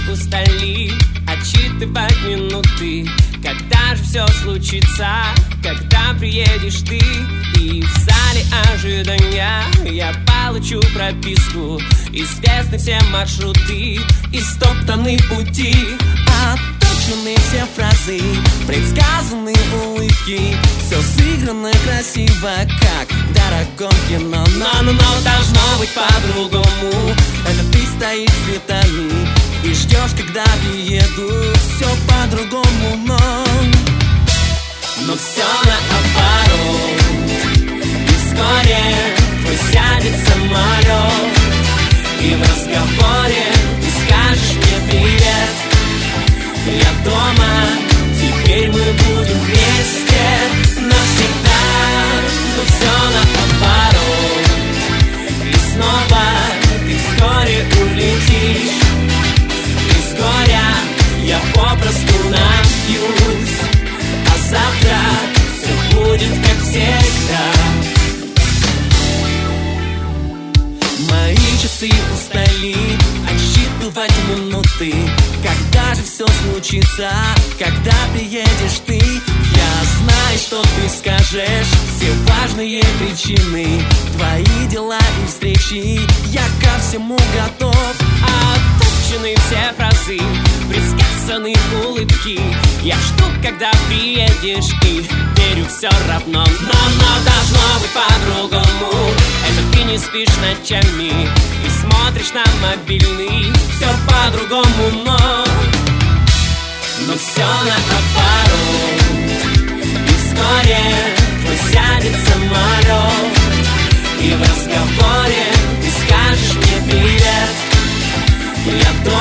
устали отсчитывать минуты. Когда же все случится, когда приедешь ты? И в зале ожидания я получу прописку. Известны все маршруты и стоптаны пути. Отточены все фразы, предсказаны улыбки. Все сыграно красиво, как в дорогом кино. Но должно быть по-другому. Это ты стоишь цветами и ждешь, когда приеду. Все по-другому, но все наоборот. И вскоре твой сядет самолет, и в разговоре ты скажешь мне привет. Я дома, теперь мы будем вместе навсегда. Но все наоборот. И снова ты вскоре улетишь. Из горя я попросту напьюсь, а завтра все будет как всегда. Мои часы устали отсчитывать минуты. Когда же все случится, когда приедешь ты? Я знаю, что ты скажешь, все важные причины, твои дела и встречи. Я ко всему готов. Отточены все фразы, предсказаны улыбки. Я жду, когда приедешь, и верю все равно. Но должно быть по-другому. Это ты не спишь ночами и смотришь на мобильный. Все по-другому, но все наоборот. И вскоре твой сядет самолет, и в разговоре ты скажешь мне привет. Я дома.